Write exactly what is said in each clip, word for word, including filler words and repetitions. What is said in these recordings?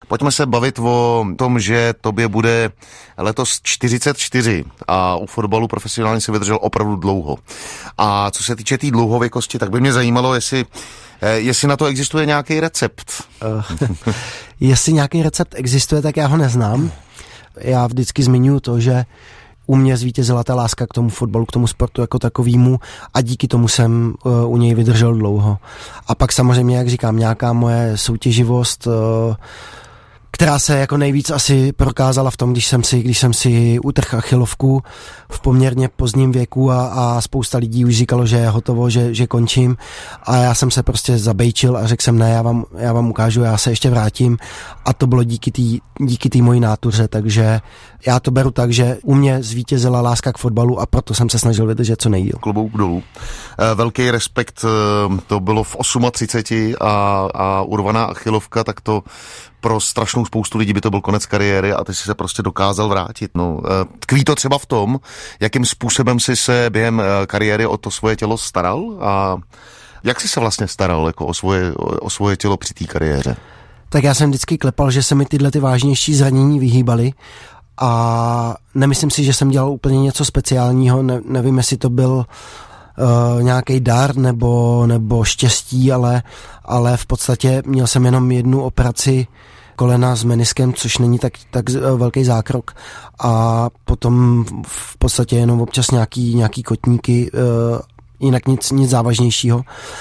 Pojďme se bavit o tom, že tobě bude letos čtyřicet čtyři a u fotbalu profesionálně si vydržel opravdu dlouho. A co se týče té tý dlouhověkosti, tak by mě zajímalo, jestli, jestli na to existuje nějaký recept. Uh, jestli nějaký recept existuje, tak já ho neznám. Já vždycky zmiňuji to, že u mě zvítězila ta láska k tomu fotbalu, k tomu sportu jako takovýmu a díky tomu jsem uh, u něj vydržel dlouho. A pak samozřejmě, jak říkám, nějaká moje soutěživost, uh, která se jako nejvíc asi prokázala v tom, když jsem si, když jsem si utrhl achilovku v poměrně pozdním věku a, a spousta lidí už říkalo, že je hotovo, že, že končím a já jsem se prostě zabejčil a řekl jsem ne, já vám, já vám ukážu, já se ještě vrátím a to bylo díky té díky té mojí nátuře, takže já to beru tak, že u mě zvítězila láska k fotbalu a proto jsem se snažil vydržet co nejdýl. Klobouk dolů. Velký respekt, to bylo v třiceti osmi a, a urvaná achilovka, tak to pro strašnou spoustu lidí by to byl konec kariéry a ty jsi se prostě dokázal vrátit. No, tkví to třeba v tom, jakým způsobem jsi se během kariéry o to svoje tělo staral a jak jsi se vlastně staral jako o svoje, o svoje tělo při té kariéře? Tak já jsem vždycky klepal, že se mi tyhle ty vážnější zranění vyhýbaly a nemyslím si, že jsem dělal úplně něco speciálního, ne, nevím, jestli to byl uh, nějaký dar nebo, nebo štěstí, ale, ale v podstatě měl jsem jenom jednu operaci kolena s meniskem, což není tak, tak velký zákrok a potom v podstatě jenom občas nějaký, nějaký kotníky, uh, jinak nic, nic závažnějšího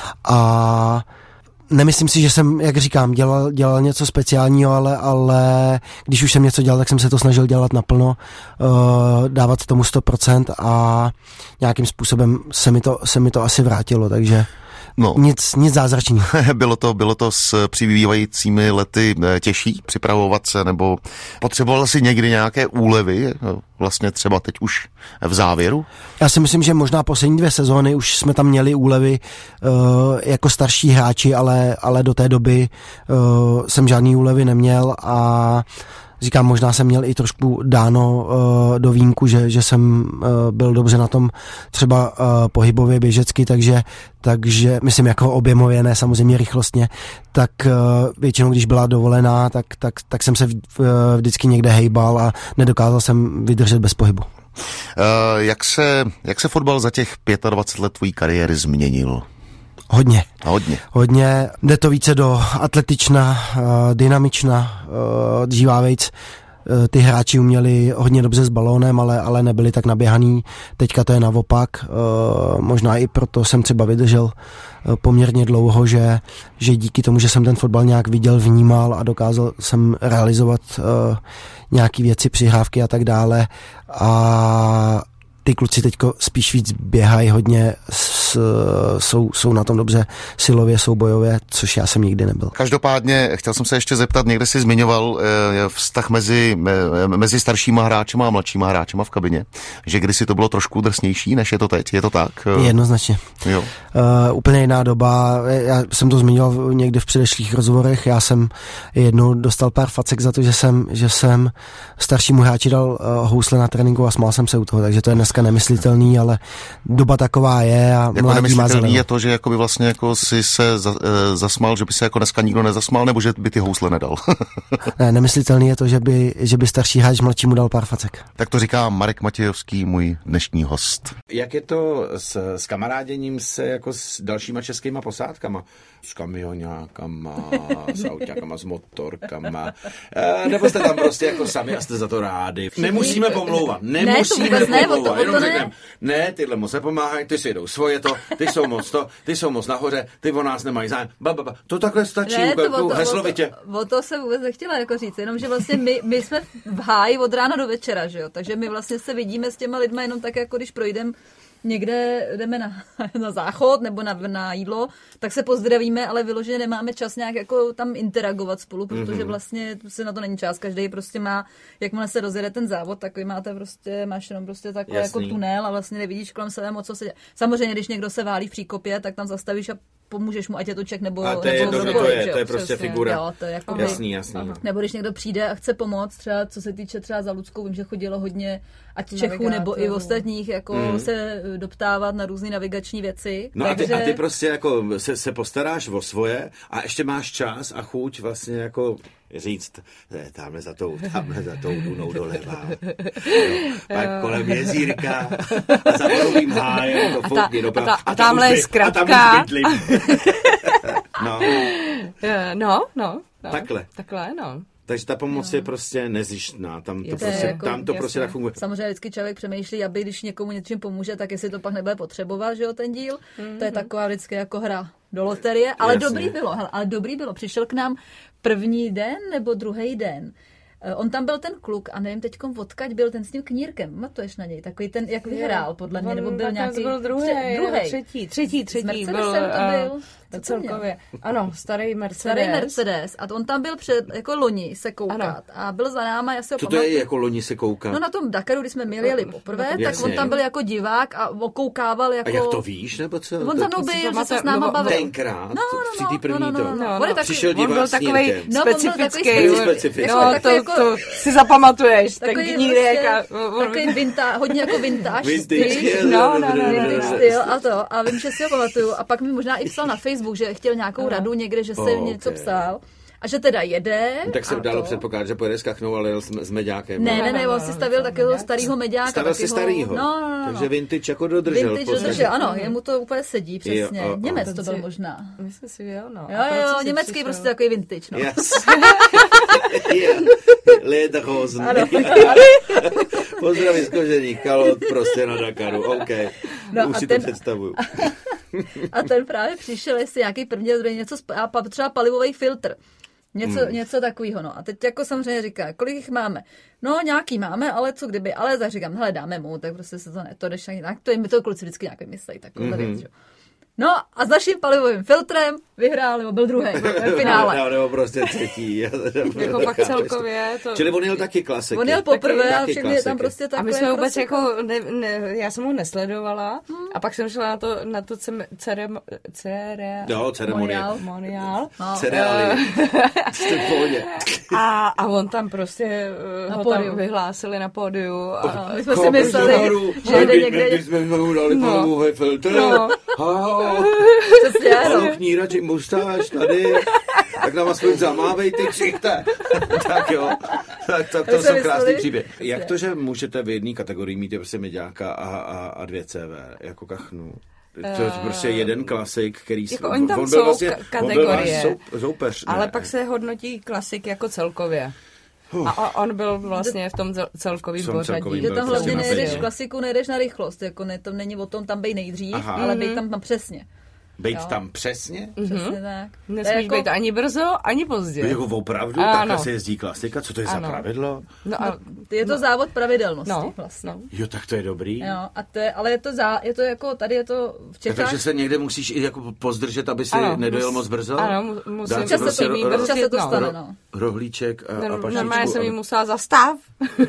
a nemyslím si, že jsem, jak říkám, dělal, dělal něco speciálního, ale, ale když už jsem něco dělal, tak jsem se to snažil dělat naplno, uh, dávat tomu sto procent a nějakým způsobem se mi to, se mi to asi vrátilo, takže no. nic, nic zázračného. Bylo to, bylo to s přibývajícími lety těžší připravovat se, nebo potřeboval si někdy nějaké úlevy, vlastně třeba teď už v závěru? Já si myslím, že možná poslední dvě sezóny už jsme tam měli úlevy uh, jako starší hráči, ale, ale do té doby uh, jsem žádný úlevy neměl a říkám, možná jsem měl i trošku dáno uh, do výjimku, že, že jsem uh, byl dobře na tom třeba uh, pohybově, běžecky, takže, takže myslím jako objemově, ne samozřejmě rychlostně, tak uh, většinou, když byla dovolená, tak, tak, tak jsem se v, uh, vždycky někde hejbal a nedokázal jsem vydržet bez pohybu. Uh, jak se, jak se fotbal za těch dvacet pět let tvojí kariéry změnil? Hodně. Hodně. Hodně. Jde to více do atletična, dynamična, dřívávejc. Ty hráči uměli hodně dobře s balónem, ale, ale nebyli tak naběhaný. Teďka to je naopak. Možná i proto jsem třeba vydržel poměrně dlouho, že, že díky tomu, že jsem ten fotbal nějak viděl, vnímal a dokázal jsem realizovat nějaký věci, přihrávky a tak dále. A ty kluci teďko spíš víc běhají hodně, s, jsou, jsou na tom dobře silově, soubojově, což já jsem nikdy nebyl. Každopádně chtěl jsem se ještě zeptat, někde jsi zmiňoval e, vztah mezi, e, mezi staršíma hráčema a mladšíma hráčema v kabině, že kdysi to bylo trošku drsnější, než je to teď, je to tak? Jednoznačně. Jo. Uh, úplně jiná doba, já jsem to zmiňoval někde v předešlých rozhovorech, já jsem jednou dostal pár facek za to, že jsem, že jsem staršímu hráči dal uh, housle na tréninku a smál jsem se u toho, takže to je dneska nemyslitelný, ale doba taková je a jako nemyslitelný je to, že jako by vlastně jako si se za, e, zasmál, že by se jako dneska nikdo nezasmál, nebo že by ty housle nedal? Ne, nemyslitelný je to, že by, že by starší hráč mladšímu dal pár facek. Tak to říká Marek Matějovský, můj dnešní host. Jak je to s, s kamaráděním se jako s dalšíma českýma posádkama? S kamionákama, s autákama, s motorkama. E, nebo jste tam prostě jako sami a jste za to rádi? Nemusíme pomlouvat. Nemusíme ne, to pomlouvat. Ne, Jenom řekneme, ne, tyhle moc nepomáhají, ty si jdou svoje to, ty jsou moc to, ty jsou moc nahoře, ty o nás nemají zájem. Ba, ba, ba. To takhle stačí, ne, to, to, to, heslovitě. O to, o to jsem vůbec nechtěla jako říct, jenom že vlastně my, my jsme v háji od rána do večera, že jo? Takže my vlastně se vidíme s těma lidma jenom tak, jako když projdeme někde, jdeme na, na záchod nebo na, na jídlo, tak se pozdravíme, ale vyloženě nemáme čas nějak jako tam interagovat spolu, protože vlastně se na to není čas. Každý prostě má, jakmile se rozjede ten závod, takový máte prostě, máš jenom prostě takový jako tunel a vlastně nevidíš kolem sebe moc, co se děje. Samozřejmě, když někdo se válí v příkopě, tak tam zastavíš a pomůžeš mu, ať je to Čech nebo a to je, nebo to, kdokoliv, to je, že to je prostě přesně, figura. Jo, to je jako jasný, jasný. No. Nebo když někdo přijde a chce pomoct, třeba co se týče třeba za Luckou, vím, že chodilo hodně ať Čechů nebo i ostatních jako mm. se doptávat na různé navigační věci. No takže... a, ty, a ty prostě jako se, se postaráš o svoje a ještě máš čas a chuť vlastně jako říct, tamhle za tou, tamhle za tou dunou doleva. No, pak kolem jezírka a za borovým hájem to foukni do A, a tamhle je zkratka. No. no, no, no. Takhle. Takhle, no. Takže ta pomoc no. je prostě nezištná, tam to, prostě, jako, tam to prostě tak funguje. Samozřejmě vždycky člověk přemýšlí, aby když někomu něčím pomůže, tak jestli to pak nebude potřebovat, že jo, ten díl. Mm-hmm. To je taková vždycky jako hra do loterie, ale Jasně. dobrý bylo, hele, ale dobrý bylo. Přišel k nám první den nebo druhý den. On tam byl ten kluk a nevím teďkom odkaď byl ten s tím knírkem. Pamatuješ na něj? Takový ten, jak vyhrál podle mě, nebo byl nějaký... byl druhý, druhý. třetí, třetí, třetí byl. To byl. To celkově. Ano, starý Mercedes. Starý Mercedes. A on tam byl před, jako loni se koukat. Ano. A byl za náma, já si ho Co pamatuju. to je jako loni se koukat? No na tom Dakaru, když jsme měli jeli poprvé, Jasně. tak on tam byl jako divák a okoukával jako... A jak to víš, nebo co? On za mnou byl, že se s náma bavil. Tenkrát, no, no, při té první no, no, no, to. no, no. No, no. Přišel on divák byl s takovej knírkem. No, specifický. on byl specifický. No, Jako, to, jako, to si zapamatuješ, ten takový knírek. prostě, A, takový vintage, hodně jako vintage Vintage styl. styl, no, no, no, Vintage no, no. styl a to. A vím, že si ho pamatuju. A pak mi možná i psal na Facebook, že chtěl nějakou radu někde, že se Oh, něco okay. psal. A že teda jede. Tak se a dalo to. předpokládat, že pojede s kachnou, ale jel s, s meďákem. Ne, no. ne, ne, on si stavil takového starého meďáka. Stavil si starýho. No, no, no. Takže vintage jako dodržel. Vintage dodržel, ano, jemu to úplně sedí, přesně. Jo, o, o. Němec to byl možná. Myslím si, jo, no. Jo, jo, jo, německý prostě takový vintage, no. Yes. Lederhosen. Pozdraví z kožených kalot prostě na Dakaru, OK. No Už a si ten- to představuju. A ten právě přišel, jestli nějaký první, druhý něco, sp- a pa- třeba palivový filtr. Něco, hmm. něco takového, no. A teď jako samozřejmě říká, kolik jich máme? No, nějaký máme, ale co kdyby, ale tak říkám, hele, dáme mu, tak prostě se to ne, to jdeš tak, to je mi to kluci vždycky nějak vymyslejí, takovou mm-hmm. věc, že? No a s naším palivovým filtrem vyhrál, nebo byl druhý v finále. No, nebo prostě třetí. Jako fakt celkově. To... Čili on jel taky klasiky. On jel poprvé Taky- a taky všechny je tam klasiky. prostě A takové... my jsme vůbec prostě jako, ne, ne, já jsem ho nesledovala a pak jsem šla na to, na to cere, cere, cere, Jo, ceremonie. ceremoniál. No. Cereálie. Jste v pohodě. A, a on tam prostě uh, Na ho pódiu. tam vyhlásili na pódiu. A, No, my jsme si mysleli, že jde někde... Když jsme mu dali No. palivový filtr. No. Hao. Přesně, Ano, no. knírači, mustáž tady. Tak nám aspoň zamávejte, křichte. Tak jo. Tak, tak to Tak jsou jsme krásný mysleli- příběh. Jak to, že můžete v jedné kategorii mít prostě meďáka a, a, a dvě C V, jako kachnu? To je prostě jeden klasik, který... Jako oni tam on jsou byl vlastně, ka- on byl váš kategorie. sou, soupeř. ale ne? pak se hodnotí klasik jako celkově. A, a on byl vlastně v tom zel- celkovým V tom pořadí. celkovým Že byl tam prostě hlavně na nejedeš bedně. klasiku, nejedeš na rychlost, jako ne, to není o tom tam bej nejdřív, Aha. ale bej tam, tam přesně. Bejt Jo. tam přesně? Přesně tak. To je Nesmíš jako- být ani brzo, ani pozdě. Jako opravdu? Ano. Takhle se jezdí klasika? Co to je za Ano. pravidlo? No a Je to závod pravidelnosti no, vlastně. no. Jo, tak to je dobrý. Jo, a to je, ale je to, zá, je to jako, tady je to v A Čechách. takže se někde musíš i jako pozdržet, aby si Ano, nedojel mus- moc brzo? ano, mu- musím- Dát si Občas se prostě to, ro- ro- občas se to no. stane, no. rohlíček a, a Norm- paštičku. Normálně jsem a- jí musela zastav.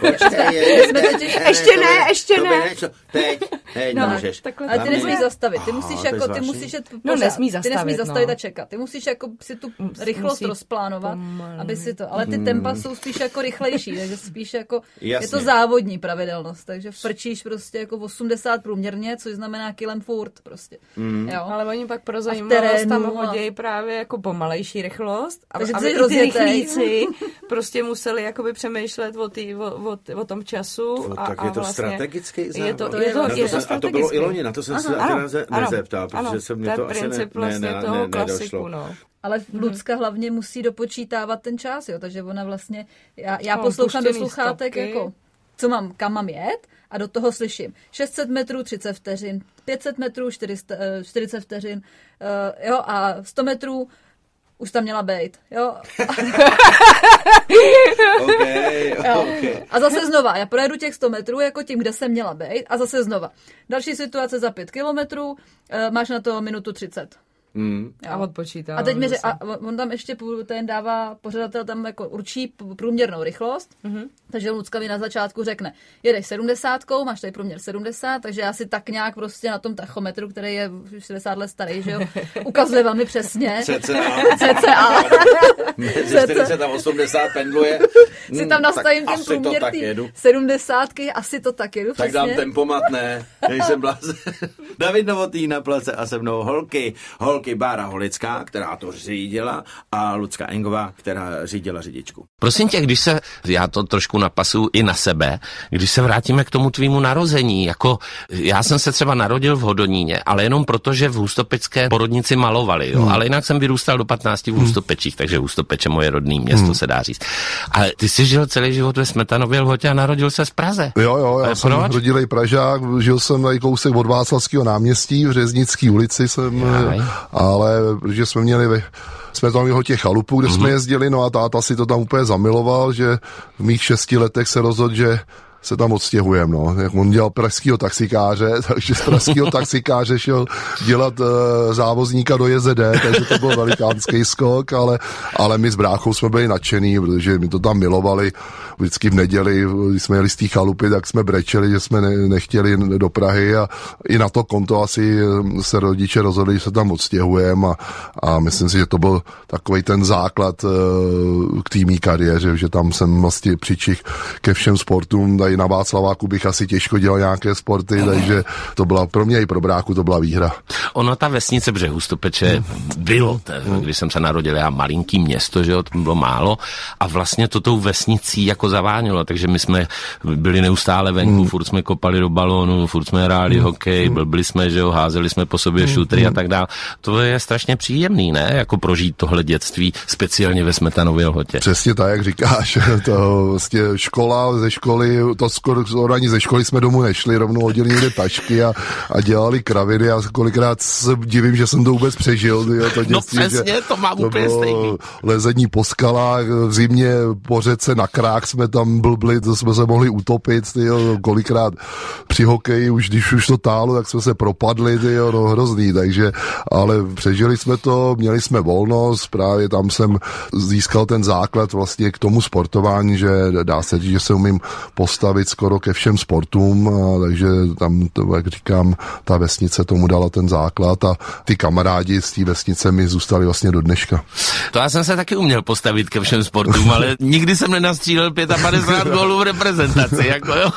Ještě jsme totiž- ještě ne, ještě to by ne. nešlo. Teď, teď No, nemůžeš. takhle Ale ty Tam nesmíš je- zastavit, ty Aha, musíš to je jako, ty zvláštní. musíš jet No, pořád. nesmí Ty nesmíš zastavit, zastavit no. a čekat. Ty musíš jako si tu Mus- rychlost musí rozplánovat, pomalu. aby si to, ale ty tempa jsou spíš jako rychlejší, takže spíš jako, je Jasně. to závodní pravidelnost, takže frčíš prostě jako osmdesát průměrně, což znamená kilem furt prostě. Jo. Ale oni pak pro A v zajímavost terénu tam a- hodějí právě jako pomalejší rychlost. A, Takže aby jsi i ty rozjetej. rychlíci prostě museli jakoby přemýšlet o, tý, o, o, o tom času. No, a, tak a je to vlastně strategický závod. Je to, To je je to, vlastně- je to Na to jsem- a to bylo i strategický. loni, na to jsem se Ano, teda ze- ano, nezeptal, ano, protože se mě je to asi ne- princip ne- vlastně ne- toho ne- klasiku, nedošlo. no. Ale Lucka hlavně musí dopočítávat ten čas, jo, takže ona vlastně, já, já No, poslouchám do puštěný sluchátek, stopky. jako, co mám, kam mám jet a do toho slyším šest set metrů třicet vteřin, pět set metrů čtyři sta, eh, čtyřicet vteřin, uh, jo, a sto metrů už tam měla bejt, jo. Okay, Jo. okay. A zase znova, já projedu těch sto metrů jako tím, kde jsem měla bejt a zase znova. Další situace za pět kilometrů, uh, máš na to minutu třicet. Hmm. A odpočítá. A teď mi řek, a on tam ještě půl- ten dává, pořadatel tam jako určí p- průměrnou rychlost, mm-hmm. takže Lucka mi na začátku řekne, jedeš sedmdesátkou, máš tady průměr sedmdesát, takže já si tak nějak prostě na tom tachometru, který je už šedesát let starý, že jo, ukazuje velmi přesně. cca. cca. Mezi čtyřicet a osmdesát pendluje. Si Hmm, tam nastavím tak ten asi to průměr tak té jedu. sedmdesátky, asi to tak jedu Tak dám přesně. tempomat, ne, nejsem blázen. David Novotný na place a se mnou holky. Holky Bára Holická, která to řídila, a Lucka Engová, která řídila řidičku. Prosím tě, když se, já to trošku napasuju i na sebe, když se vrátíme k tomu tvýmu narození, jako já jsem se třeba narodil v Hodoníně, ale jenom proto, že v Hustopečské porodnici malovali, jo, hmm. ale jinak jsem vyrůstal do patnácti v Hustopečích, takže Hustopeče moje rodný město, hmm. se dá říct. Ale ty jsi žil celý život ve Smetanově Lhotě a narodil se v Praze. Jo, jo, já jsem proč? rodilej Pražák, žil jsem tady kousek od Václavského náměstí, v Řeznické ulici jsem, Jaj. ale protože jsme měli ve jsme tam jeho těch chalupů, kde mm-hmm. jsme jezdili, no a táta si to tam úplně zamiloval, že v mých šesti letech se rozhodl, že se tam odstěhujeme, no. On dělal pražskýho taxikáře, takže z pražskýho taxikáře šel dělat uh, závozníka do J Z D, takže to byl velikánský skok, ale, ale my s bráchou jsme byli nadšený, protože mi to tam milovali. Vždycky v neděli, když jsme jeli z té chalupy, tak jsme brečeli, že jsme ne, nechtěli do Prahy a i na to konto asi se rodiče rozhodli, že se tam odstěhujeme a, a myslím si, že to byl takovej ten základ uh, k té mý kariéře, že tam jsem vlastně přičich ke všem sportům. Tady na Václaváku bych asi těžko dělal nějaké sporty, takže to byla pro mě i pro bráchu to byla výhra. Ono ta vesnice Břehu Stopeče bylo, když jsem se narodil, já malinký město, že jo, to bylo málo a vlastně to tou vesnicí jako zavánělo, takže my jsme byli neustále venku, mm. furt jsme kopali do balónu, furt jsme hráli mm. hokej, blbli jsme, že jo, házeli jsme po sobě šutry mm. a tak dále. To je strašně příjemný, ne? Jako prožít tohle dětství, speciálně ve Smetanově Lhotě. Přesně tak, jak říkáš, to vlastně škola, ze školy, to skoro ani ze školy jsme domů nešli, rovnou hodili někde tašky a, a dělali kraviny a kolikrát se divím, že jsem to vůbec přežil. Jo, to dětství, no přesně, to mám to úplně stejný. Lezení po skalách, v zimě po řece na krák jsme tam blbli, to jsme se mohli utopit, tyjo, kolikrát při hokeji, už když už to tálo, tak jsme se propadli, tyjo, no hrozný, takže, ale přežili jsme to, měli jsme volnost, právě tam jsem získal ten základ vlastně k tomu sportování, že dá se říct, že se umím postavit skoro ke všem sportům, a takže tam, to, jak říkám, ta vesnice tomu dala ten základ a ty kamarádi z té vesnice mi zůstali vlastně do dneška. To já jsem se taky uměl postavit ke všem sportům, ale nikdy jsem nenastřílel padesát pět gólů v reprezentaci, jako jo.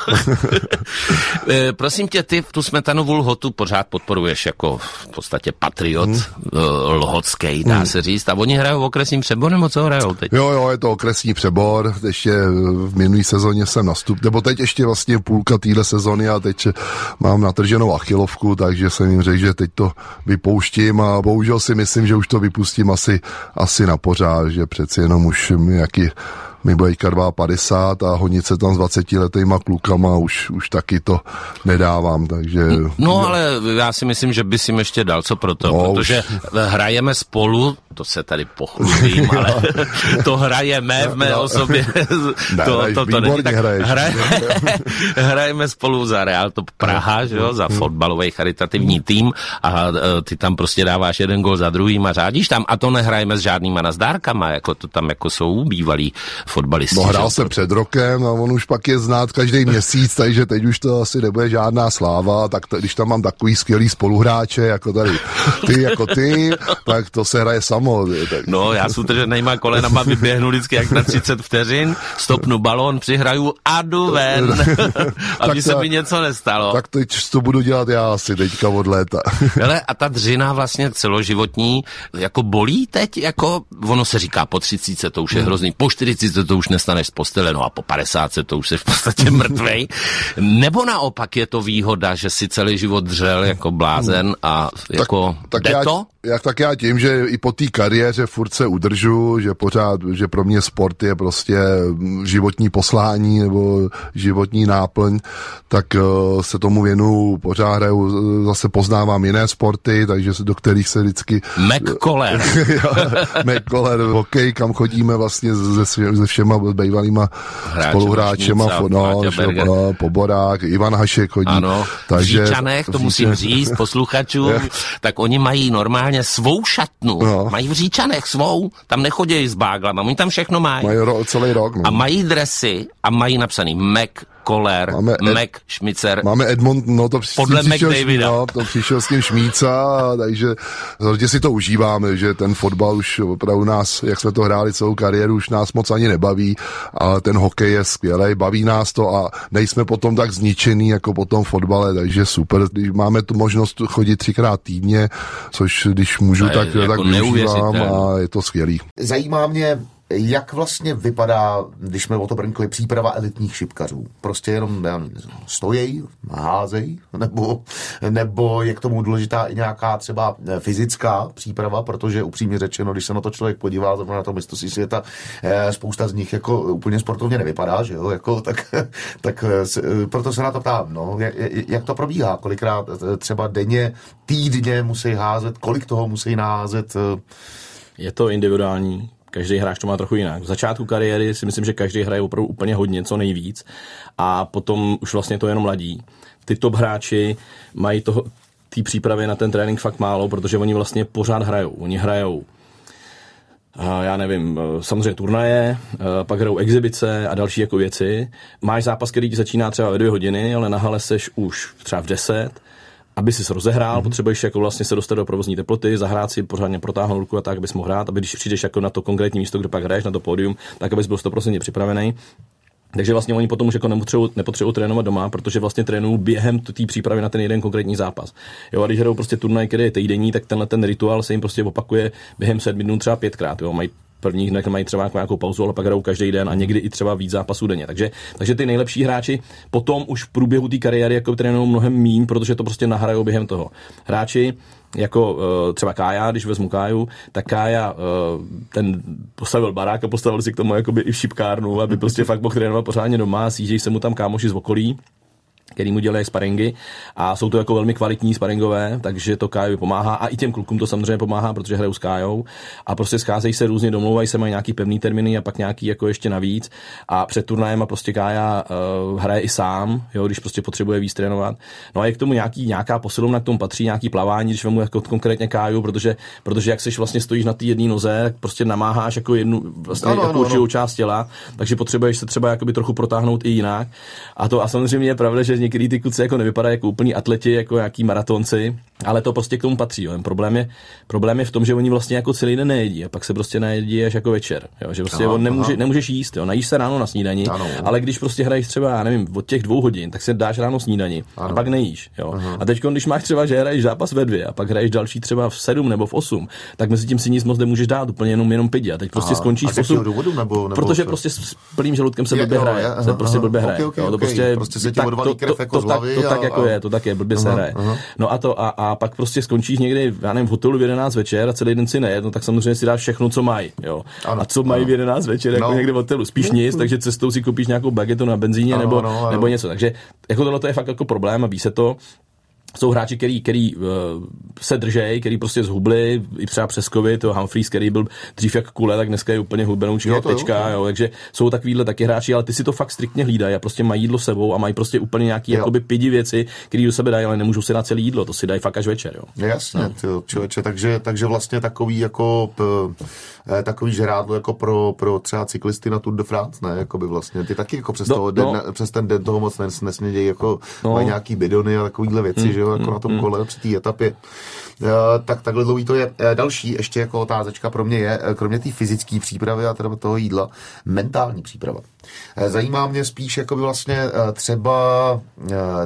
Prosím tě, ty v tu Smetanovu Lhotu pořád podporuješ jako v podstatě patriot hmm. lhotský, dá hmm. se říct, a oni hrajou v okresním přebor, nebo co hrajou teď? Jo, jo, je to okresní přebor, ještě v minulý sezóně jsem nastup, nebo teď ještě vlastně půlka téhle sezony a teď mám natrženou achilovku, takže jsem jim řekl, že teď to vypouštím a bohužel si myslím, že už to vypustím asi, asi na pořád, že přeci jenom už nějaký mi bude padesát dva a honit se tam s dvacetiletýma klukama už, už taky to nedávám, takže... No ale já si myslím, že bys jim ještě dal co pro to, no, protože už... hrajeme spolu, to se tady pochlubím, ale to hrajeme v mé no, osobě. Ne, to, to, to výborně tak hraješ. Hraje, hrajeme spolu za Real Top Praha, že jo, za fotbalový charitativní tým a ty tam prostě dáváš jeden gol za druhým a řádíš tam a to nehrajeme s žádnýma nazdárkama, jako to tam jako jsou bývalí fotbalisti. No hrál jsem před rokem a on už pak je znát každý měsíc, takže teď už to asi nebude žádná sláva, tak to, když tam mám takový skvělý spoluhráče, jako tady ty, jako ty, tak to se hraje samo. Tak. No, já jsem trženejma kolenama vyběhnu vždycky jak na třicet vteřin, stopnu balón, přihraju a jdu ven, aby se mi něco nestalo. Tak teď to budu dělat já asi teďka od léta. Hele, a ta dřina vlastně celoživotní, jako bolí teď, jako ono se říká po třicítce, to už je hrozný, po čtyřicítce to už nestaneš z postele, no a po padesátce to už jsi v podstatě mrtvej. Nebo naopak je to výhoda, že si celý život dřel jako blázen a jako tak, tak jde já, to? Jak tak já tím, že i po té kariéře furt se udržu, že pořád, že pro mě sport je prostě životní poslání nebo životní náplň, tak uh, se tomu věnu, pořád hraju, zase poznávám jiné sporty, takže do kterých se vždycky... McColler. McColler, hokej, kam chodíme vlastně se, se všema bývalýma spoluhráčema, no, no, Poborák, Ivan Hašek chodí. Ano, takže, v Říčanech, to musím říct posluchačům, tak oni mají normálně svou šatnu, no. Mají v Říčanech svou, tam nechodí s báglama, oni tam všechno mají. Mají ro, celý rok. No. A mají dresy a mají napsaný Mac Koller, máme Mac, Šmicer. Máme Edmond, no to přišel, podle McDavida. No, to přišel s tím Šmíca, takže hodně si to užíváme, že ten fotbal už opravdu nás, jak jsme to hráli celou kariéru, už nás moc ani nebaví, ale ten hokej je skvělý, baví nás to a nejsme potom tak zničený jako po tom fotbale, takže super, když máme tu možnost chodit třikrát týdně, což když můžu, tak, jako tak využívám a je to skvělý. Zajímá mě, jak vlastně vypadá, když jsme o to brnkli, příprava elitních šipkařů? Prostě jenom stojí, házej, nebo, nebo je k tomu důležitá i nějaká třeba fyzická příprava, protože upřímně řečeno, když se na to člověk podívá, zrovna na to mistrovství světa, spousta z nich jako úplně sportovně nevypadá, že jo, jako, tak, tak proto se na to ptám, no, jak to probíhá, kolikrát třeba denně, týdně musí házet, kolik toho musí naházet? Je to individuální. Každý hráč to má trochu jinak. V začátku kariéry si myslím, že každý hraje opravdu úplně hodně, co nejvíc. A potom už vlastně to jenom ladí. Ty top hráči mají toho, té přípravy na ten trénink fakt málo, protože oni vlastně pořád hrajou. Oni hrajou, já nevím, samozřejmě turnaje, pak hrajou exibice a další jako věci. Máš zápas, který ti začíná třeba ve dvě hodiny, ale na hale seš už třeba v deset. Aby si se rozehrál, mm-hmm. potřebuješ jako vlastně se dostat do provozní teploty, zahrát si, pořádně protáhnout ruku a tak, abys mohl hrát, aby když přijdeš jako na to konkrétní místo, kde pak hraješ, na to pódium, tak abys byl sto procent připravený. Takže vlastně oni potom už jako nepotřebují, nepotřebují trénovat doma, protože vlastně trénují během té přípravy na ten jeden konkrétní zápas. Jo, a když hrajou prostě turnaj, který je týdenní, tak tenhle ten rituál se jim prostě opakuje během sedmi dnů třeba pětkrát. Jo, mají prvních dnech mají třeba nějakou pauzu, ale pak hrajou každý den a někdy i třeba víc zápasů denně. Takže, takže ty nejlepší hráči potom už v průběhu té kariéry jako trénují mnohem míň, protože to prostě nahrajou během toho. Hráči jako uh, třeba Kája, když vezmu Káju, tak Kája uh, ten postavil barák a postavil si k tomu jakoby i v šipkárnu, aby prostě fakt mohl trénovat pořádně doma, sjíždějí se mu tam kámoši z okolí, který mu dělají sparingy a jsou to jako velmi kvalitní sparingové, takže to Kájovi pomáhá a i těm klukům to samozřejmě pomáhá, protože hrajou s Kájou a prostě scházejí se různě, domlouvají se, mají nějaký pevný termíny a pak nějaký jako ještě navíc a před turnajem a prostě Kája uh, hraje i sám, jo, když prostě potřebuje víc trénovat. No a je k tomu nějaký, nějaká posilovna, k tomu patří nějaký plavání, když vemu jako konkrétně Káju, protože, protože jak seš vlastně stojíš na té jedné noze, tak prostě namáháš jako jednu vlastně no, jako no, určitou no. část těla, takže potřebuješ se třeba jakoby trochu protáhnout i jinak. A to a samozřejmě je pravda, že některý ty kluci jako nevypadají jako úplní atleti, jako nějaký maratonci, ale to prostě k tomu patří. Jo. Problém je, problém je v tom, že oni vlastně jako celý den nejedí a pak se prostě najedí až jako večer. Jo. Že prostě aha, on nemůže, nemůžeš jíst, jo. Najíš se ráno na snídani, ano. Ale když prostě hraješ třeba, já nevím, od těch dvou hodin, tak se dáš ráno snídani ano. A pak nejíš. Jo. A teď, když máš třeba, že hraješ zápas ve dvě a pak hraješ další třeba v sedm nebo v osm, tak mezi tím si nic moc nemůžeš dát, úplně jenom jenom pidi. A teď prostě aha. Skončíš v osm, důvodu, nebo, nebo protože prostě s plným žaludkem se blbě hraje. Se prostě blbě hraje. Prostě se ti odvalí krev jako z hlavy. To tak jako je, to tak je, blbě se hraje. No a to a, a pak prostě skončíš někdy, já nevím, v hotelu v jedenáct večer a celý den si nejet, no tak samozřejmě si dáš všechno, co mají, jo. Ano, a co mají v jedenáct večer, jako no. Někde v hotelu, spíš nic, takže cestou si koupíš nějakou bagetu na benzíně ano, nebo, ano, ano. nebo něco. Takže jako tohle je fakt jako problém a ví se to. Jsou hráči, který, který uh, se držej, který prostě zhubli, i třeba přes covid, to Humphries, který byl dřív jak kule, tak dneska je úplně hubenoučí jak tečka, jo, takže jsou takovýhle taky hráči, ale ty si to fakt striktně hlídají a prostě mají jídlo sebou a mají prostě úplně nějaký jakoby pidi věci, které do sebe dají, ale nemůžou si dát celé jídlo, to si dají fakt až večer, jo. Jasně, no. Tyjo, člověče, takže, takže vlastně takový jako p, takový žrádlo jako pro, pro třeba cyklisty na Tour de France, ne, jakoby vlastně, ty taky jako přes, no, toho den, no. přes ten den toho moc nes, nesmědějí, jako no. mají nějaký bidony a takovýhle věci, hmm. že jo, jako hmm. na tom kole při té etapě. Uh, tak takhle dlouhý to je. Uh, další ještě jako otázečka pro mě je, uh, kromě té fyzické přípravy a teda toho jídla, mentální příprava. Uh, zajímá mě spíš jakoby vlastně uh, třeba uh,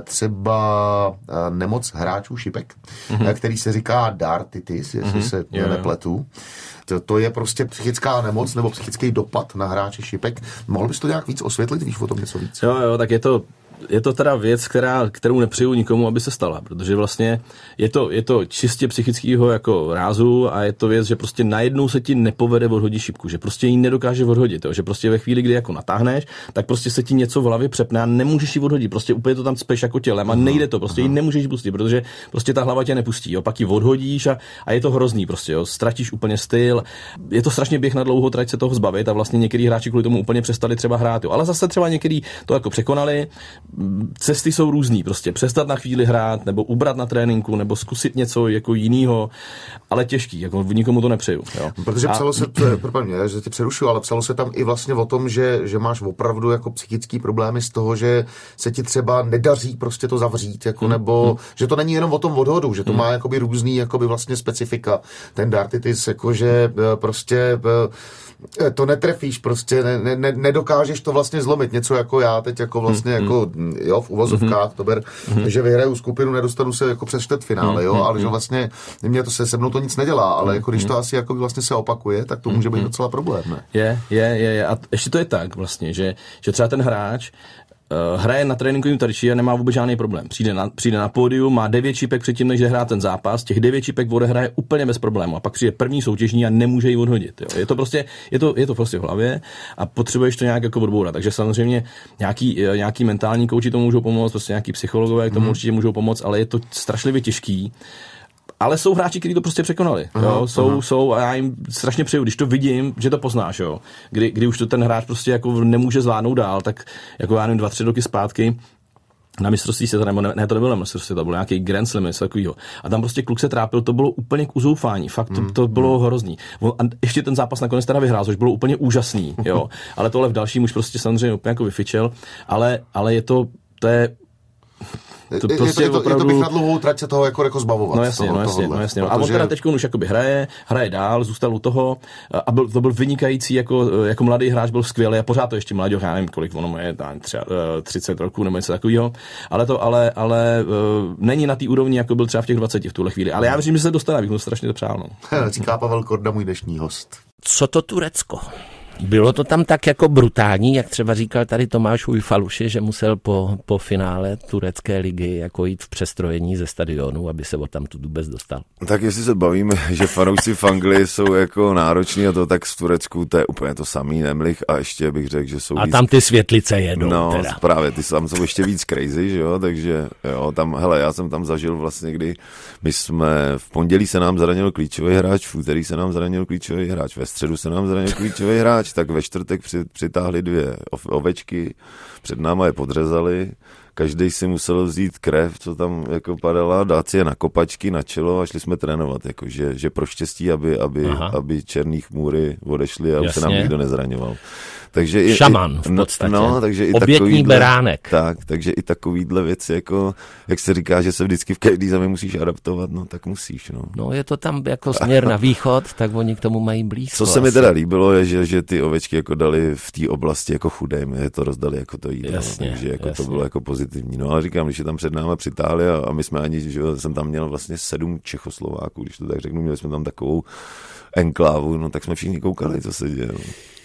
třeba uh, nemoc hráčů šipek, mm-hmm. uh, který se říká dartitis, jestli mm-hmm. se yeah, nepletu. To, to je prostě psychická nemoc nebo psychický dopad na hráče šipek. Mohl bys to nějak víc osvětlit, víš o tom něco víc? Jo, jo, tak je to Je to teda věc, která, kterou nepřeju nikomu, aby se stala, protože vlastně je to, je to čistě psychického jako rázu a je to věc, že prostě najednou se ti nepovede odhodit šipku, že prostě ji nedokáže odhodit, jo? Že prostě ve chvíli, kdy jako natáhneš, tak prostě se ti něco v hlavě přepne a nemůžeš ji odhodit, prostě úplně to tam cpeš jako tělem a nejde to, prostě ji nemůžeš pustit, protože prostě ta hlava tě nepustí, jo? Pak ji odhodíš a, a je to hrozný, prostě, jo? Ztratíš úplně styl, je to strašně běh na dlouho trať se toho zbavit a vlastně některý hráči kvůli tomu úplně přestali třeba hrát, jo? Ale zase třeba některý to jako překonali. cesty jsou různý, prostě přestat na chvíli hrát, nebo ubrat na tréninku, nebo zkusit něco jako jinýho, ale těžký, jako nikomu to nepřeju. Jo. Protože a... psalo se, propaň mě, že tě přerušuju, ale psalo se tam i vlastně o tom, že, že máš opravdu jako psychický problémy z toho, že se ti třeba nedaří prostě to zavřít, jako, nebo hmm. že to není jenom o tom odhodu, že to hmm. má jakoby různý jakoby vlastně specifika, ten dartitis, jako že prostě to netrefíš, prostě ne, ne, nedokážeš to vlastně zlomit, něco jako já teď jako vlastně hmm. jako jo, v uvozovkách, to ber, hmm. že vyhraju skupinu, nedostanu se jako přes čtvrtfinále, jo, ale že vlastně mě to se, se mnou to nic nedělá, ale jako když to asi jako vlastně se opakuje, tak to může být docela problém, ne? Je, je, je, je. A ještě to je tak vlastně, že, že třeba ten hráč Uh, hraje na tréninkovém terči a nemá vůbec žádný problém. Přijde na, přijde na pódium, má devět čipek předtím, než hrát ten zápas, těch devět čipek odehraje úplně bez problému a pak přijde první soutěžní a nemůže ji odhodit. Jo. Je to prostě, je to, je to prostě v hlavě a potřebuješ to nějak jako odbourat. Takže samozřejmě nějaký, nějaký mentální kouči tomu můžou pomoct, prostě nějaký psychologové k tomu hmm. určitě můžou pomoct, ale je to strašlivě těžký. Ale jsou hráči, kteří to prostě překonali. Aha, jo? Jsou, aha. jsou a já jim strašně přeju, když to vidím, že to poznáš, jo? Kdy, kdy už to ten hráč prostě jako nemůže zvládnout dál, tak jako já nevím, dva, tři roky zpátky na mistrovství světa, nebo ne, ne, to nebylo na mistrovství světa, to byl nějaký Grand Slam, něco takového. A tam prostě kluk se trápil, to bylo úplně k uzoufání, fakt to, to bylo hrozný. A ještě ten zápas nakonec teda vyhrál, což bylo úplně úžasný, jo? Ale tohle v dalším už prostě samozřejmě úplně jako vyfičel, ale, ale je to, to je To prostě je, to, je, to, opravdu... je to bych na dlouhou trať se toho jako, jako zbavovat. No jasně, toho, no jasně, tohohle, no jasně. protože... A on teda teď už jakoby hraje, hraje dál, zůstal u toho a byl, to byl vynikající, jako, jako mladý hráč byl skvělý a pořád to ještě mladý, já nevím, kolik ono je, třicet roků nebo něco takového, ale to ale, ale uh, není na té úrovni, jako byl třeba v těch dvaceti v tuhle chvíli. Ale já věřím, že se dostane, bych mu strašně dopřál. No. Říká Pavel Korda, můj dnešní host. Co to Turecko? Bylo to tam tak jako brutální, jak třeba říkal tady Tomáš Ujfaluši, že musel po, po finále turecké ligy jako jít v přestrojení ze stadionu, aby se odtamtud vůbec dostal. Tak jestli se bavíme, že fanoušci v Anglii jsou jako nároční a to, tak v Turecku to je úplně to samý, nemlich a ještě bych řekl, že jsou A víc... tam ty světlice jedou no, teda. právě, ty tam jsou ještě víc crazy, že jo, takže jo, tam, hele, já jsem tam zažil vlastně, kdy my jsme, v pondělí se nám zranil klíčový hráč, v úterý se nám zranil klíčový hráč, ve středu se nám zranil klíčový hráč, tak ve čtvrtek při, přitáhli dvě ovečky, před náma je podřezali, každý si musel vzít krev, co tam jako padala, dát si je na kopačky, na čelo a šli jsme trénovat, jako, že, že pro štěstí, aby, aby, aby černý chmůry odešly a už se nám nikdo nezraňoval. Takže i, šaman v podstatě. No, takže i obětní beránek. Tak, takže i takovýhle věci, jako, jak se říká, že se vždycky v každý zemi musíš adaptovat, no tak musíš. No, no je to tam jako směr na východ, tak oni k tomu mají blízko. Co se mi teda líbilo, je, že, že ty ovečky jako dali v té oblasti jako chudé, my je to rozdali jako to jídlo, jasně, takže jako jasně. to bylo jako pozitivní. No ale říkám, když je tam před náma přitáhli a, a my jsme ani, že jsem tam měl vlastně sedm Čechoslováků, když to tak řeknu, měli jsme tam takovou enklávu, no tak jsme všichni koukali, co se děje.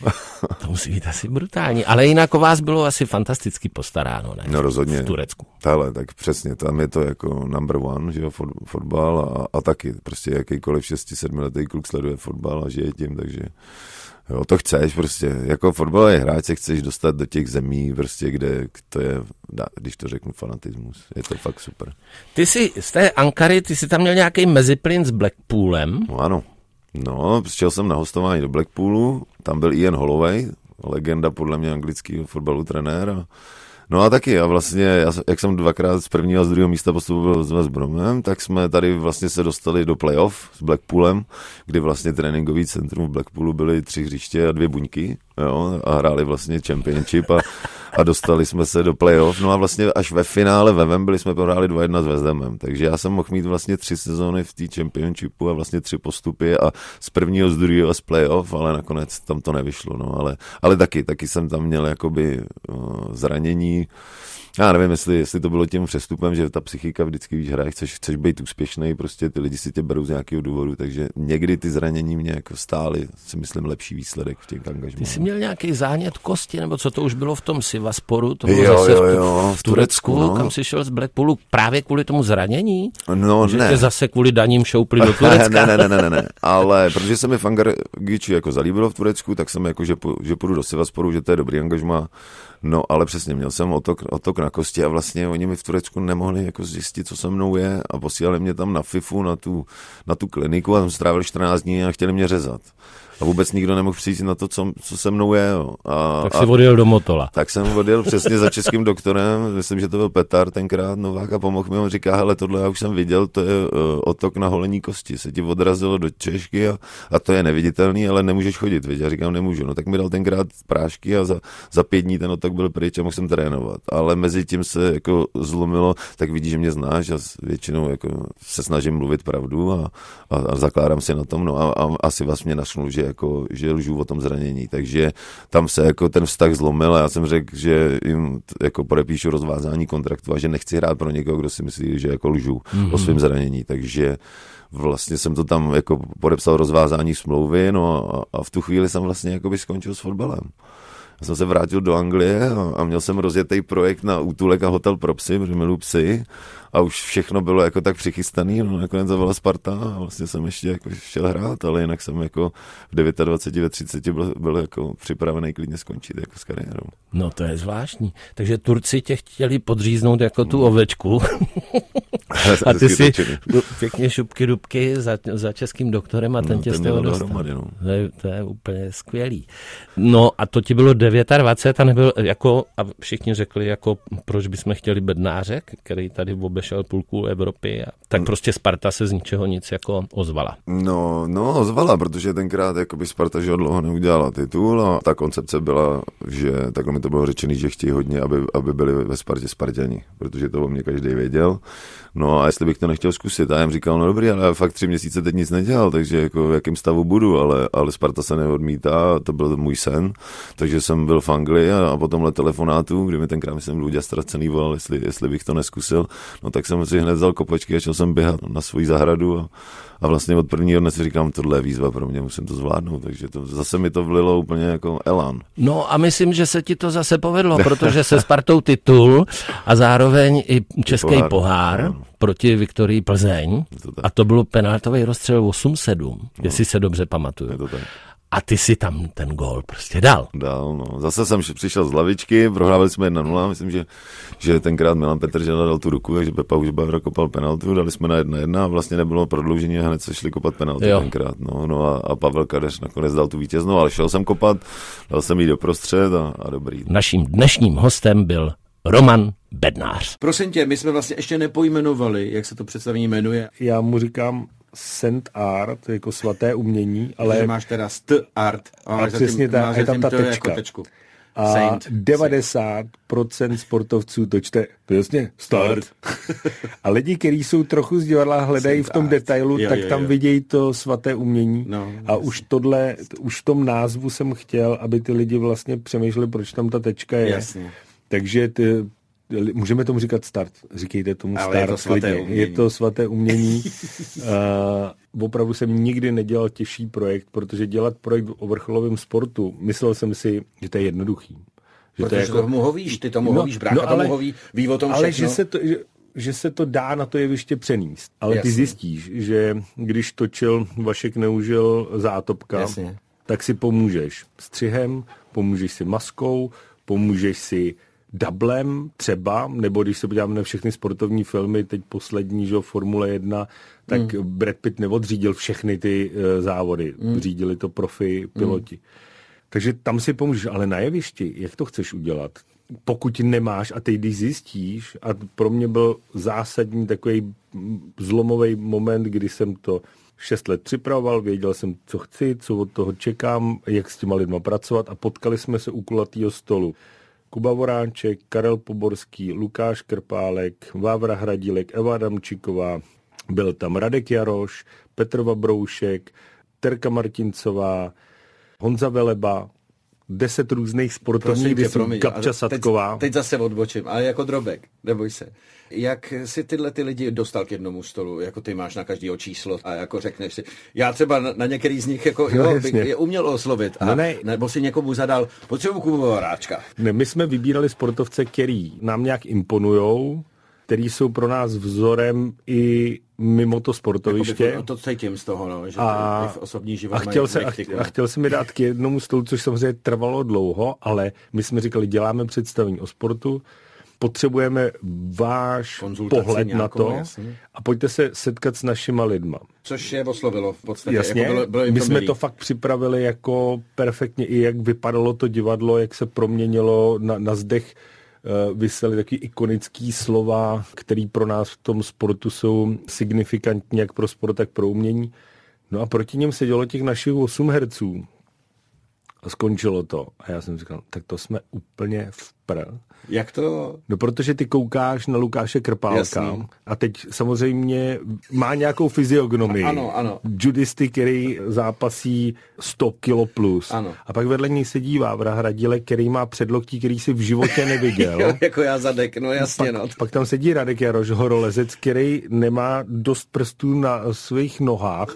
To musí být asi brutální, ale jinak o vás bylo asi fantasticky postaráno, ne? No rozhodně. V Turecku. Hele, tak přesně, tam je to jako number one, že jo, fotbal a, a taky prostě jakýkoliv šesti sedmiletý kluk sleduje fotbal a žije tím, takže jo, to chceš prostě, jako fotbalový hráč se chceš dostat do těch zemí, prostě, kde to je, když to řeknu, fanatismus. Je to fakt super. Ty jsi z té Ankary, ty jsi tam měl nějaký meziplyn s Blackpoolem? No ano. No, přišel jsem na hostování do Blackpoolu, tam byl Ian Holloway, legenda podle mě anglického fotbalu, trenér. A, no a taky, a vlastně, já, jak jsem dvakrát z prvního a z druhého místa postupoval s West Bromem, tak jsme tady vlastně se dostali do playoff s Blackpoolem, kdy vlastně tréninkový centrum v Blackpoolu byly tři hřiště a dvě buňky, jo, a hráli vlastně championship a, a dostali jsme se do playoff, no a vlastně až ve finále ve Wembley jsme prohráli dva jedna s West Hamem, takže já jsem mohl mít vlastně tři sezóny v té championshipu a vlastně tři postupy a z prvního, z druhého a z playoff, ale nakonec tam to nevyšlo, no, ale, ale taky, taky jsem tam měl jakoby uh, zranění. Já nevím, jestli, jestli to bylo tím přestupem, že ta psychika vždycky, víš, hraje, chceš, chceš být úspěšný, prostě ty lidi si tě berou z nějakého důvodu, takže někdy ty zranění mě jako stály, si myslím, lepší výsledek v těch angažmách. Ty jsi měl nějaký zánět kosti, nebo co to už bylo v tom Sivasporu, to bylo jo, zase jo, v, jo, v Turecku, no. Kam jsi šel z Blackpoolu právě kvůli tomu zranění? No že ne. Že zase kvůli daním šoupli do Turecka? ne, ne, ne, ne, ne, ale protože se mi v Angargiči jako zalíbilo v Turecku, tak jsem jako, že, že půjdu do Sivasporu, že to je dobrý angažmá. No, ale přesně, měl jsem otok, otok na kosti a vlastně oni mi v Turecku nemohli jako zjistit, co se mnou je a posílali mě tam na FIFU, na tu, na tu kliniku a tam strávili čtrnáct dní a chtěli mě řezat. a vůbec nikdo nemohl přijít na to, co, co se mnou je. Jo. A, tak jsi odjel do Motola. Tak jsem odjel přesně za českým doktorem, myslím, že to byl Petar tenkrát Novák a pomohl mi, on říká, hele, tohle já už jsem viděl, to je uh, otok na holení kosti, se ti odrazilo do češky a, a to je neviditelný, ale nemůžeš chodit, viď? Já říkám, nemůžu, no tak mi dal tenkrát prášky a za, za pět dní ten otok byl pryč a mohl jsem trénovat, ale mezi tím se jako zlomilo, tak vidíš, že mě znáš a většinou jako se snažím mluvit pravdu a, a, a zakládám si na tom, no a, a asi vás mě našlo, že jako, že lžu o tom zranění, takže tam se jako ten vztah zlomil a já jsem řekl, že jim jako podepíšu rozvázání kontraktu a že nechci hrát pro někoho, kdo si myslí, že jako lžu mm-hmm. o svém zranění, takže vlastně jsem to tam jako podepsal rozvázání smlouvy, no a, a v tu chvíli jsem vlastně jako by skončil s fotbalem. Já jsem se vrátil do Anglie a, a měl jsem rozjetý projekt na útulek a hotel pro psy, protože miluji psy a už všechno bylo jako tak přichystaný, no nakonec to byla Sparta a vlastně jsem ještě jako šel hrát, ale jinak jsem jako v dvacet devět, ve třiceti byl, byl jako připravený klidně skončit jako s kariérou. No to je zvláštní. Takže Turci tě chtěli podříznout jako tu ovečku a ty si pěkně šupky dubky za, za českým doktorem a ten no, tě z toho dostal. No. To, je, to je úplně skvělý. No a to ti bylo dvacet devět a nebyl jako, a všichni řekli jako, proč bychom chtěli bednáře, který tady obešel půlku Evropy, a tak prostě Sparta se z ničeho nic jako ozvala. No, no ozvala, protože tenkrát jakoby Sparta že dlouho neudělala titul a ta koncepce byla, že takhle mi to bylo řečený, že chtějí hodně, aby, aby byli ve Spartě Sparťani, protože to o mě každý věděl. No a jestli bych to nechtěl zkusit, a já jim říkal, no dobrý, ale já fakt tři měsíce teď nic nedělal, takže jako v jakém stavu budu, ale, ale Sparta se neodmítá, to byl můj sen, takže jsem byl v Anglii a, a po tomhle telefonátu, kdy mi tenkrát myslím Luďa Ztracený volal, jestli, jestli bych to neskusil, no tak jsem si hned vzal kopačky a šel jsem běhat na svoji zahradu a, a vlastně od prvního dne si říkám, tohle je výzva pro mě, musím to zvládnout, takže to, zase mi to vlilo úplně jako elán. No a myslím, že se ti to zase povedlo, protože se Spartou titul a zároveň i český pohár, pohár no. proti Viktorii Plzeň to a to bylo penaltový rozstřel osm sedm, no. jestli se dobře pamatuju. A ty si tam ten gól prostě dal. Dal, no. Zase jsem přišel z lavičky, prohrávali jsme jedna nula, myslím, že, že tenkrát Milan Petržela dal tu ruku, takže Pepa už Bavra kopal penaltu, dali jsme na jedna jedna a vlastně nebylo prodloužení a hned se šli kopat penaltu jo. tenkrát. No, no a, a Pavel Kadeš nakonec dal tu vítěznou, ale šel jsem kopat, dal jsem jí doprostřed a, a dobrý. Naším dnešním hostem byl Roman Bednář. Prosím tě, my jsme vlastně ještě nepojmenovali, jak se to představení jmenuje. Já mu říkám Saint Art, jako svaté umění, ale... Že máš teda st art. A, a přesně tak, je tam ta tečka. Jako tečku. A Saint. devadesát procent sportovců to čte, to jasně, start. A lidi, kteří jsou trochu z divadla, hledají v tom detailu, jo, tak jo, tam jo. vidějí to svaté umění. No, a jasně. už tohle, už v tom názvu jsem chtěl, aby ty lidi vlastně přemýšleli, proč tam ta tečka je. Jasně. Takže ty, můžeme tomu říkat start. Říkejte tomu ale start. Je to svaté umění. Je to svaté umění. uh, opravdu jsem nikdy nedělal těžší projekt, protože dělat projekt o vrcholovém sportu, myslel jsem si, že to je jednoduchý. Že protože to je jako... tomu hovíš, ty tomu no, hovíš, brácha no, ale, tomu hoví, ví o tom ale všechno. Že se to, že, že se to dá na to jeviště přenést. Ale Jasně. ty zjistíš, že když točil Vašek Neužil Zátopka, Jasně. tak si pomůžeš střihem, pomůžeš si maskou, pomůžeš si dublem třeba, nebo když se podíváme na všechny sportovní filmy, teď poslední, že Formule jedna, tak mm. Brad Pitt neodřídil všechny ty uh, závody. Mm. Řídili to profi piloti. Mm. Takže tam si pomůžeš, ale na jevišti, jak to chceš udělat? Pokud nemáš a teď když zjistíš, a pro mě byl zásadní takový zlomový moment, kdy jsem to šest let připravoval, věděl jsem, co chci, co od toho čekám, jak s těma lidma pracovat a potkali jsme se u kulatýho stolu. Kuba Voráček, Karel Poborský, Lukáš Krpálek, Vávra Hradílek, Eva Adamčíková, byl tam Radek Jaroš, Petr Vabroušek, Terka Martincová, Honza Veleba, deset různých sportovních, kdy jsem Gabča Sadková. Teď, teď zase odbočím, ale jako drobek, neboj se. Jak si tyhle ty lidi dostal k jednomu stolu, jako ty máš na každého číslo a jako řekneš si, já třeba na, na některý z nich jako, jo, no, bych je uměl oslovit, a, no ne. nebo si někomu zadal, potřebuji Kubu Voráčka. Ne, my jsme vybírali sportovce, který nám nějak imponujou, který jsou pro nás vzorem i mimo to sportoviště. Jako to cítím z toho, no, že a, to v osobní život a chtěl, se, a, a chtěl jsem mi dát k jednomu stolu, což samozřejmě trvalo dlouho, ale my jsme říkali, děláme představení o sportu, potřebujeme váš konzultaci pohled nějakou, na to jasně. A pojďte se setkat s našima lidma. Což je oslovilo v podstatě. Jasně, jako bylo, bylo jim my to jsme milý. to fakt připravili jako perfektně, i jak vypadalo to divadlo, jak se proměnilo na, na zdech. Vysely taky ikonický slova, který pro nás v tom sportu jsou signifikantní jak pro sport, tak pro umění. No a proti něm sedělo těch našich osm herců. A skončilo to. A já jsem říkal, tak to jsme úplně v pr. Jak to? No protože ty koukáš na Lukáše Krpálka. Jasný. A teď samozřejmě má nějakou fyziognomii. Ano, ano. Judisty, který zápasí sto kilo plus. Ano. A pak vedle něj sedí Vávra Hradile, který má předloktí, který si v životě neviděl. jo, jako já zadek, no jasně. Pak, no. pak tam sedí Radek Jaroš, horolezec, který nemá dost prstů na svých nohách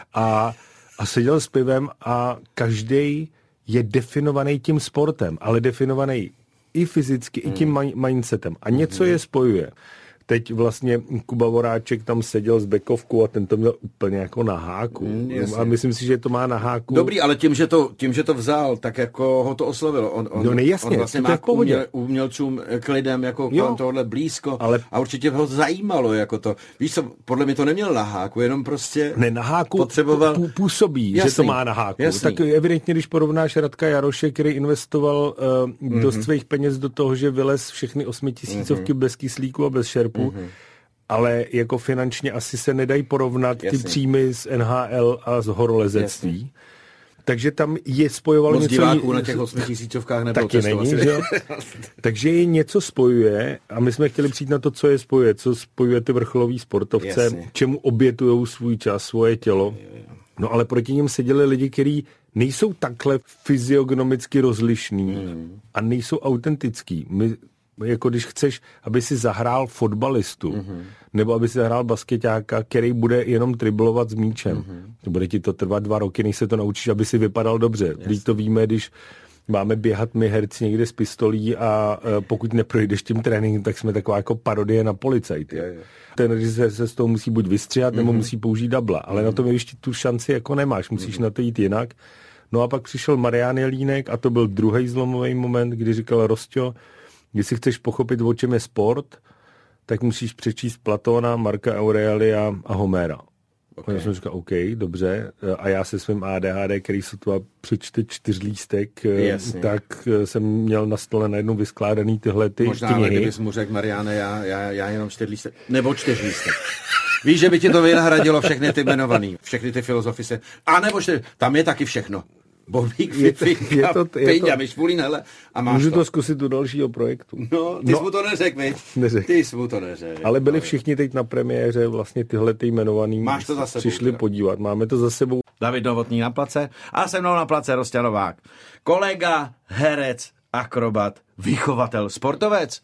a, a seděl s pivem a každej je definovaný tím sportem, ale definovaný i fyzicky, hmm. i tím mindsetem. A něco hmm. je spojuje. Teď vlastně Kuba Voráček tam seděl s bekovkou a ten to měl úplně jako na háku. Mm, a myslím si, že to má na háku. Dobrý, ale tím, že to, tím, že to vzal, tak jako ho to oslovilo. On, on, no nejasně, on vlastně to má v pohodě. Uměl, umělcům k lidem jako kolem tohohle blízko ale... a určitě ho zajímalo jako to. Víš co, podle mě to neměl na háku, jenom prostě ne, na háku potřeboval... p- působí, jasný, že to má na háku. Jasný. Tak evidentně, když porovnáš Radka Jaroše, který investoval uh, mm-hmm. dost svých peněz do toho, že vylez všechny osmitisícovky mm-hmm. bez kyslíku a bez šerpu, mm-hmm. ale jako finančně asi se nedají porovnat Jasně. ty příjmy z N H L a z horolezectví. Jasně. Takže tam je spojovalo Moc něco... diváků na těch osmitisícovkách nebylo. Taky není, že? Takže je něco spojuje a my jsme chtěli přijít na to, co je spojuje, co spojuje ty vrcholový sportovce, Jasně. čemu obětujou svůj čas, svoje tělo. No ale proti něm seděli lidi, kteří nejsou takhle fyziognomicky rozlišní hmm. a nejsou autentický. My jako když chceš, aby si zahrál fotbalistu, mm-hmm. nebo aby si zahrál baskeťáka, který bude jenom triblovat s míčem. Mm-hmm. Bude ti to trvat dva roky, než se to naučíš, aby si vypadal dobře. Když to víme, když máme běhat my herci někde s pistolí a uh, pokud neprojdeš tím tréninkem, tak jsme taková jako parodie na policajty. Je, je. Ten režisér se z toho musí buď vystřihat, mm-hmm. nebo musí použít dabla. Ale mm-hmm. na tom jevišti tu šanci jako nemáš, musíš mm-hmm. na to jít jinak. No a pak přišel Marián Jelínek a to byl druhý zlomový moment, kdy říkal Rosťo, když si chceš pochopit, o čem je sport, tak musíš přečíst Platóna, Marka Aurelia a Homéra. Okay. Já jsem říkal, OK, dobře. A já se svým A D H D, který se tu přečte čtyřlístek, Jasně. tak jsem měl na stole najednou vyskládaný tyhle ty Možná, knihy. Možná, ale kdybys mu řekl, Mariáne, já, já, já jenom čtyřlístek. Nebo čtyřlístek. Víš, že by ti to vynahradilo všechny ty jmenovaný, všechny ty filozofie. A nebo čtyř, tam je taky všechno. Bobík, Fifika, Pejďa, Myšpulín, hele, a máš můžu to. to zkusit u dalšího projektu. No, ty no, jsi mu to neřekl, viď? Neřekl. Ty jsi mu to neřekl. Ale byli všichni teď na premiéře, vlastně tyhle ty jmenovaný. Máš to za sebou. Přišli teda podívat, máme to za sebou. David Novotný na place a se mnou na place Rosťa Novák. Kolega, herec, akrobat, vychovatel, sportovec.